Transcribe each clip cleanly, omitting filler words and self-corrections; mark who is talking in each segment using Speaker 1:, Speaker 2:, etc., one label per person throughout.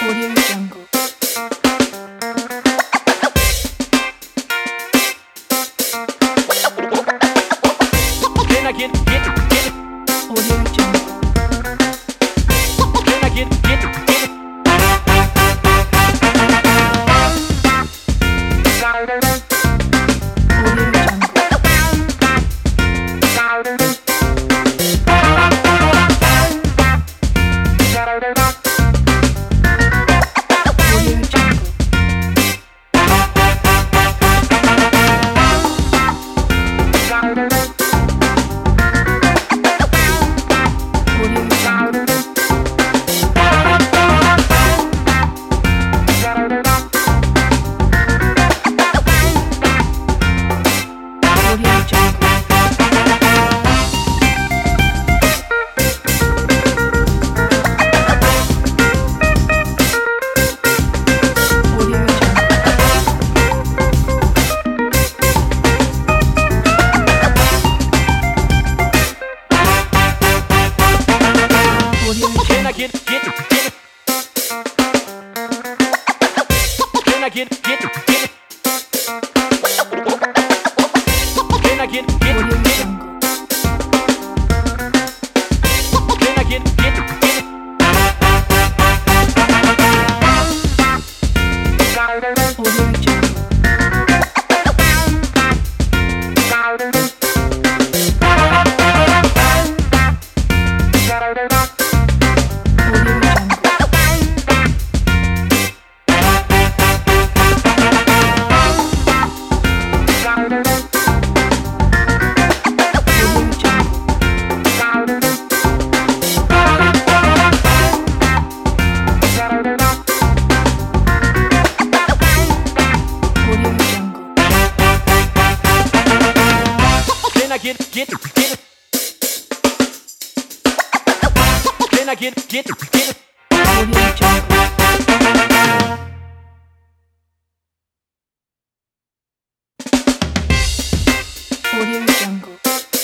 Speaker 1: Audio Jungle.
Speaker 2: Can I get
Speaker 1: Audio Jungle.
Speaker 2: Can I get
Speaker 1: Audio Jungle. Audio Jungle. Audio Jungle. Audio Jungle. Audio
Speaker 2: Can I get Can I get Can I get
Speaker 1: Audio Jungle.
Speaker 2: Can I get
Speaker 1: Audio Jungle. Audio Jungle. Audio Jungle. Audio Jungle.
Speaker 2: Can I get Can I get
Speaker 1: Audio Jungle. Audio Jungle.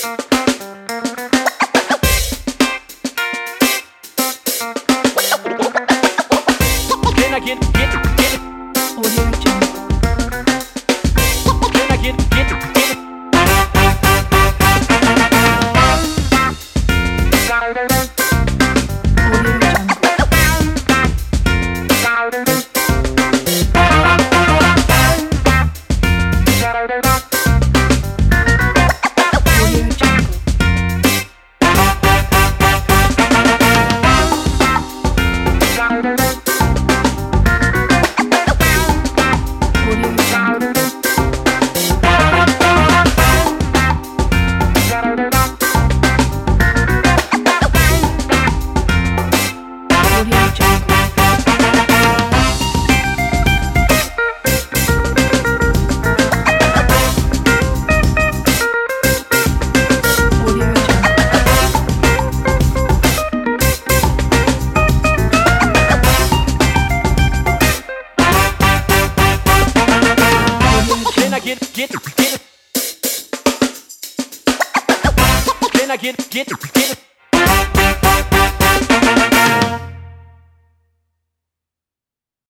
Speaker 2: Can I get
Speaker 1: Audio Jungle.
Speaker 2: Can I get
Speaker 1: Audio Jungle. Audio Jungle. Audio Jungle. Audio Jungle. Audio Jungle. Audio
Speaker 2: Can I
Speaker 1: Jungle.
Speaker 2: get Can I get